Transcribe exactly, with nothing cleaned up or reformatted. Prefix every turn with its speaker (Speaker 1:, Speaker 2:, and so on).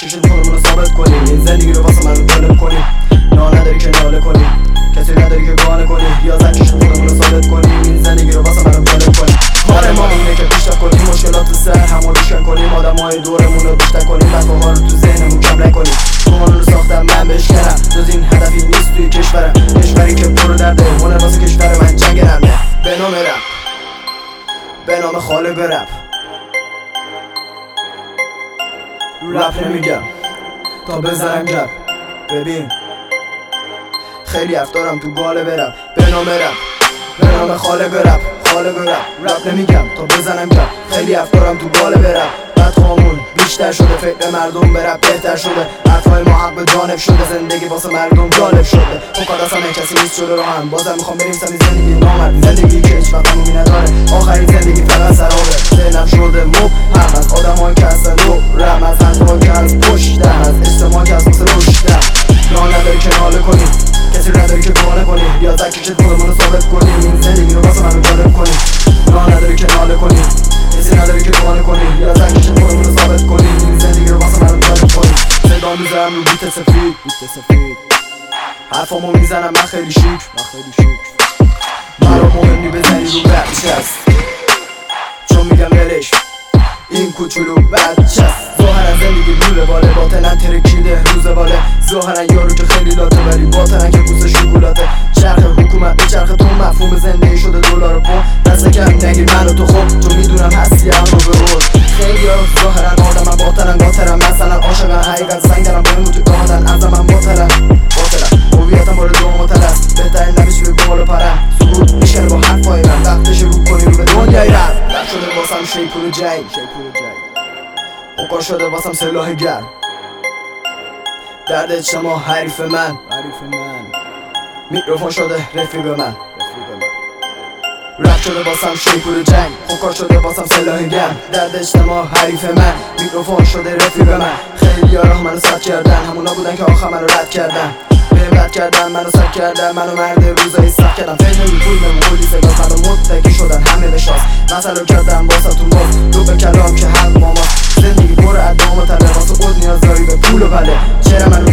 Speaker 1: کشید خودمون رو ثابت کنیم. این زندگی رو واسه من جالب کنیم. نه نداری که ناله کنیم، کسی نداری که گانه کنی. ریاضت کشید خودمون رو ثابت کنیم. این زندگی رو واسه من جالب کنیم. کار ما اینه که پیشرفت کنیم، مشکلات سر همو روشن کنیم. آدمای دورمون رو بیشتر کنیم، وقت‌ها رو تو ذهنمون کم نکنیم. قانون رو ساختم من بشکنم، جز این هدفی نیست توی کشورم. کشوری که پر درده، هنر واسه کشور من جنگ نرمه. به نام رپ، به نام خالق رپ. رپ نمیگم تا بزنم گپ. ببین خیلی حرف دارم تو گاله برم. به نام رپ، به نام خالق رپ. خالق رپ، رپ نمیگم تا بزنم گپ. خیلی حرف دارم تو گاله برم. بعد خامون بیشتر شده، فکر مردم به رپ بهتر شده. حرفای ما حق به جانب شده، زندگی واسه مردم جالب شده. فقط اصلا این کسی نیست شده راهم، بازم میخوام بنویسم این زندگی نامردی. زندگی که هیچ وقت تمومی نداره، آخرین زندگی فقط سرابه. ذهنم شده مبهم از آدمایی که هستن دورم، از حرفایی که از پشتم، از اجتماعی که از واسه رشدم. راه نداری که ناله کنی، کسی نداری که گانه کنی. ریاضت کشید خودمون رو ثابت کنیم. این زندگی رو واسه من جالب کنیم. راه نداری که ناله کنی، کسی نداری که گانه کنی. ریاضت کشید خودمون رو ثابت کنیم. این زندگی رو واسه من جالب کنیم. صدا میزنم رو بیت سفید، بیت سفید. حرفامو میزنم من خیلی شیک، من خیلی شیک. مرا مهمی بزنی رو بچست، چون میگم ولش این کوچولو بچست. ظاهرا زندگی روله باله، باطنن ترکیده روز باله. ظاهرا یارو که خیلی لاته، ولی باطنن که بوسه شکلاته. چرخ حکومت به چرخ تو، مفهوم زندگی شده دلار و پون. دست کم نگیر منو تو خوب، چون میدونم هستی اما به رول. خیلی ها ظاهرا آدمم، باطنن قاطرم. مثلا عاشقن، حقیقت سنگ دارم بهم تو دادن. از من باطلم باطلم، هویتم مورد دو متلست. بهترین نمیش به بالا پرم، سقوط میشه با حرفای من. وقت شروع کنی رو به دنیای رپ. رپ شده واسم شیپور جنگ، شیپور جنگ. اوکا شده واسم سلاح گرم. درد اجتماع حریف من، حریف من. میکروفون شده رفیق من، رفیق من. رپ شده واسم شیپور جنگ، اوکا شده واسم سلاح گرم. درد اجتماع حریف من، میکروفون شده رفیق من. خیلی ها راه منو سد کردن، همونا بودن که آخر منو رد کردن. بهم رد کردن، منو سد کردن، منو مرد روزایی سخت کردن. فکر نمی پول نمی کلی سگاز، منو متکی شدن همه بشاز. مثلا کردن واسه تون باز، رو به کلام که حق ماما. زندگی پر ادام و تله، واسه خود نیاز داری به پول و پله. چرا من